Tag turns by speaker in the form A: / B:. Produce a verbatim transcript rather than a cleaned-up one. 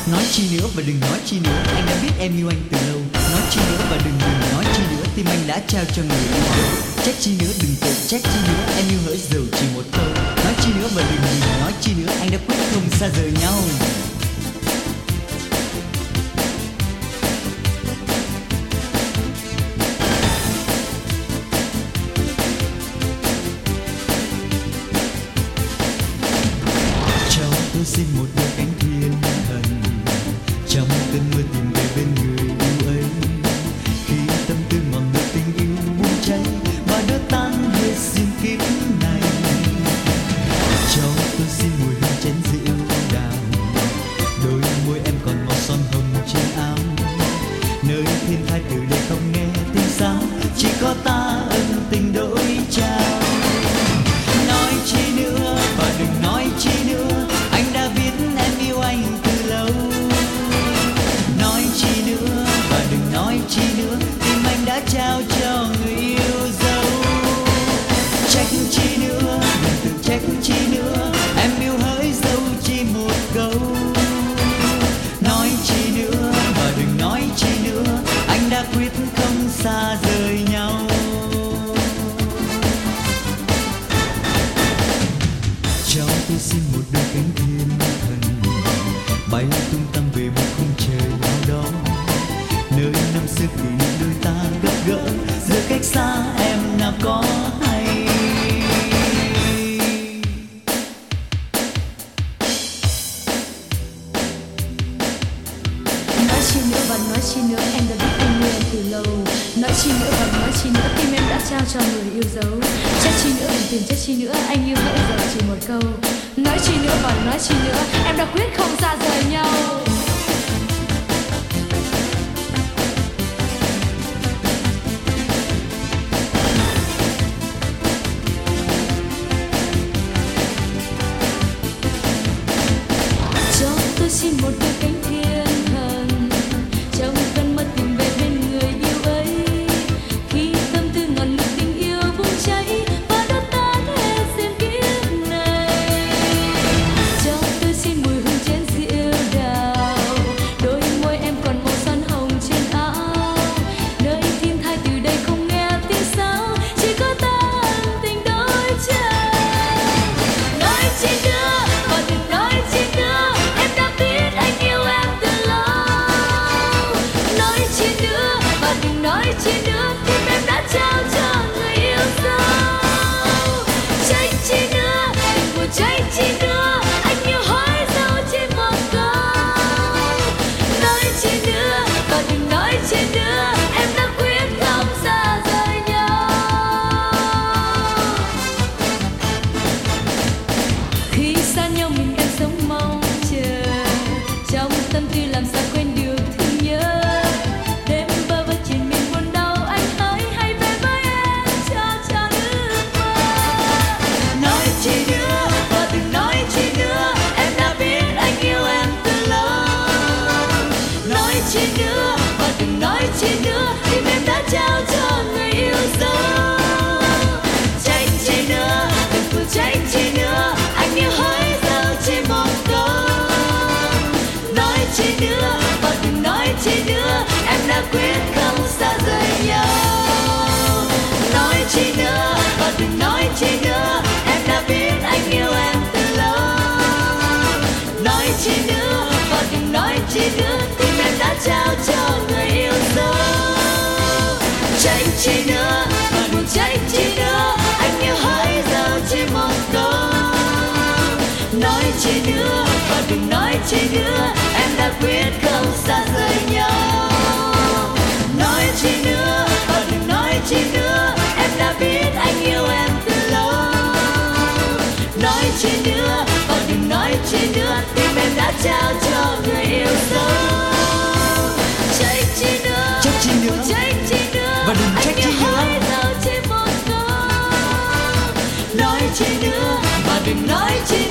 A: Nói chi nữa và đừng nói chi nữa, anh đã biết em yêu anh từ lâu. Nói chi nữa và đừng đừng nói chi nữa, tim anh đã trao cho người yêu dấu. Trách chi nữa đừng tự trách chi nữa, em yêu hỡi dầu chỉ một câu. Nói chi nữa và đừng đừng nói chi nữa, anh đã quyết không xa rời nhau. Tôi xin một đôi cánh thiên thần trong cơn mưa tìm về bên người yêu ấy, khi tâm tư ngọn lửa tình yêu bùng cháy và đốt tan hết xin kiếp này. Cho tôi xin mùi hương chén rượu đào, đôi môi em còn màu son hồng trên áo, nơi thiên thai từ đây không nghe tiếng sáo, chỉ có ta ân tình đổi trao. Nói chi nữa và đừng nói chi nữa, anh đã biết em yêu anh từ lâu. Nói chi nữa và đừng nói chi nữa, tim anh đã trao cho người yêu dấu. Trách chi nữa, đừng tự trách chi nữa, em yêu hỡi dấu chỉ một câu. Nói chi nữa và đừng nói chi nữa, anh đã quyết không xa rời nhau. Cho tôi xin một đôi cánh thiên thần bay tung tăng về một khung trời nào đó, nơi năm xưa kỷ niệm đôi ta gặp gỡ, giữa cách xa em nào có hay.
B: Nói chi nữa và nói chi nữa, em đã biết anh yêu em từ lâu. Nói chi nữa và nói chi nữa, tim em đã trao cho người yêu dấu. Trách chi nữa đừng tìm trách chi nữa, anh yêu hỡi giờ chỉ một câu. Nói chi nữa và nói chi nữa, em đã quyết không xa rời nhau. Cho tôi xin một đôi cánh thiên thần trong cơn mơ tìm về bên người yêu ấy, khi tâm tư ngọn lửa tình yêu bùng cháy và đốt tan hết duyên kiếp này. Cho tôi xin mùi hương chén rượu đào, đôi môi em còn màu son hồng trên áo, nơi thiên thai từ đây không nghe tiếng sáo, chỉ có ta ân tình đổi trao. Nói chi nữa và đừng nói chi nữa, em đã biết anh yêu em từ lâu. Nói chi nữa và đừng nói chi nữa, tim em đã trao cho người yêu dấu. Trách chi nữa đừng buồn trách chi nữa, anh yêu hỡi dấu chỉ một câu. Nói chi nữa và đừng nói chi nữa, em đã quyết không xa rời nhau. Khi xa nhau mình em sống mong chờ, trong tâm tư làm sao quên được thương nhớ. Đêm bơ vơ chuyện mình buồn đau, anh hỡi hãy về với em cho cho ước mơ.
A: Nói chi nữa và đừng nói chi nữa, em đã biết anh yêu em từ lâu. Nói chi nữa và đừng nói chi nữa, tim em đã trao cho người yêu dấu. Trách chi nữa đừng phụ trách chi nữa, anh yêu hỡi dấu chỉ một câu. Nói chi nữa và đừng nói chi nữa, em đã quyết không xa rời nhau. Nói chi nữa và đừng nói chi nữa, em đã biết anh yêu em từ lâu. Nói chi nữa và đừng nói chi nữa, tim em đã trao cho người yêu dấu. Trách chi nữa và đừng trách chi nữa, anh yêu hỡi giờ chỉ một câu. Nói chi nữa và đừng nói chi nữa, em đã quyết không xa rời nhau. Nói chi nữa và đừng nói chi nữa, em đã biết anh yêu em từ lâu. Nói chi nữa và đừng nói chi nữa, tim em đã trao cho người yêu dấu. Trách chi nữa, trách chi nữa, trách chi nữa và đừng trách chi nữa, anh yêu hỡi dấu chỉ một câu. Nói chi nữa và đừng nói chi